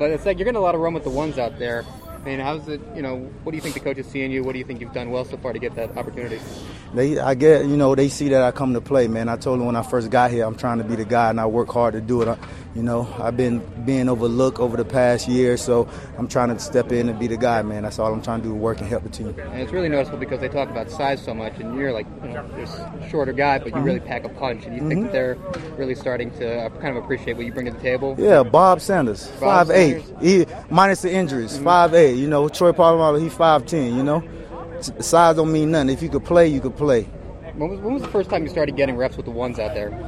But it's like you're getting a lot of run with the ones out there. I mean, how's it, what do you think the coaches see in you? What do you think you've done well so far to get that opportunity? They see that I come to play, man. I told them when I first got here, I'm trying to be the guy, and I work hard to do it. I've been being overlooked over the past year, so I'm trying to step in and be the guy, man. That's all I'm trying to do, work and help the team. And it's really noticeable because they talk about size so much, and you're like, this shorter guy, but you really pack a punch. And you think that they're really starting to kind of appreciate what you bring to the table? Yeah, Bob Sanders, 5'8", minus the injuries, 5'8". Troy Polamalu, he's 5'10". Size don't mean nothing. If you could play, you could play. When was the first time you started getting reps with the ones out there?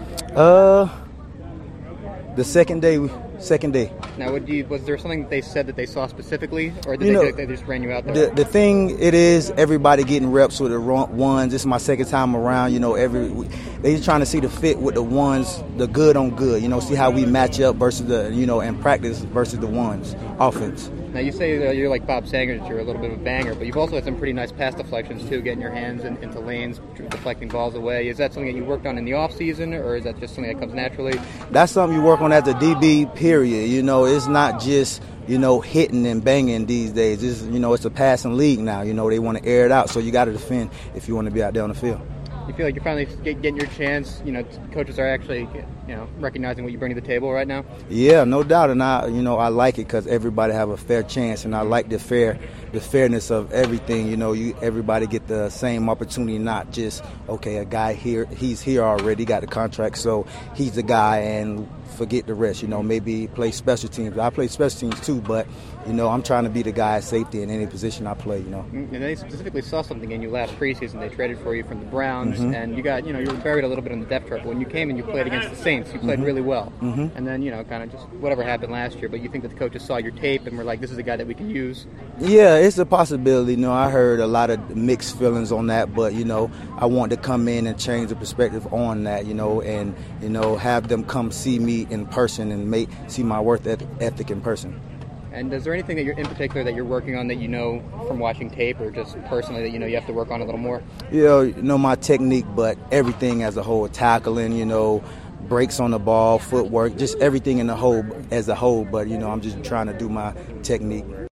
The second day. Now, was there something that they said that they saw specifically, or did they just ran you out there? The thing it is, everybody getting reps with the ones. This is my second time around. They just trying to see the fit with the ones, the good on good. See how we match up versus the and practice versus the ones offense. Now, you say you're like Bob Sanders, you're a little bit of a banger, but you've also had some pretty nice pass deflections, too, getting your hands into lanes, deflecting balls away. Is that something that you worked on in the offseason, or is that just something that comes naturally? That's something you work on as a DB, period. It's not just, hitting and banging these days. It's a passing league now. They want to air it out, so you got to defend if you want to be out there on the field. You feel like you're finally getting your chance? Coaches are actually, recognizing what you bring to the table right now? Yeah, no doubt. And I like it because everybody have a fair chance, and I like the fairness of everything. Everybody get the same opportunity, not just, a guy here, he's here already, got the contract, so he's the guy, and forget the rest. Maybe play special teams. I play special teams too, but I'm trying to be the guy at safety in any position I play. And they specifically saw something in you last preseason. They traded for you from the Browns, and you got you were buried a little bit on the depth chart. But when you came and you played against the Saints, you played really well. And then kind of just whatever happened last year. But you think that the coaches saw your tape and were like, this is a guy that we can use? Yeah, it's a possibility. I heard a lot of mixed feelings on that, but I want to come in and change the perspective on that. And have them come see me in person and see my work ethic in person. And is there anything that you're in particular that you're working on that from watching tape, or just personally that you have to work on a little more? My technique, but everything as a whole, tackling, breaks on the ball, footwork, just everything as a whole. But I'm just trying to do my technique.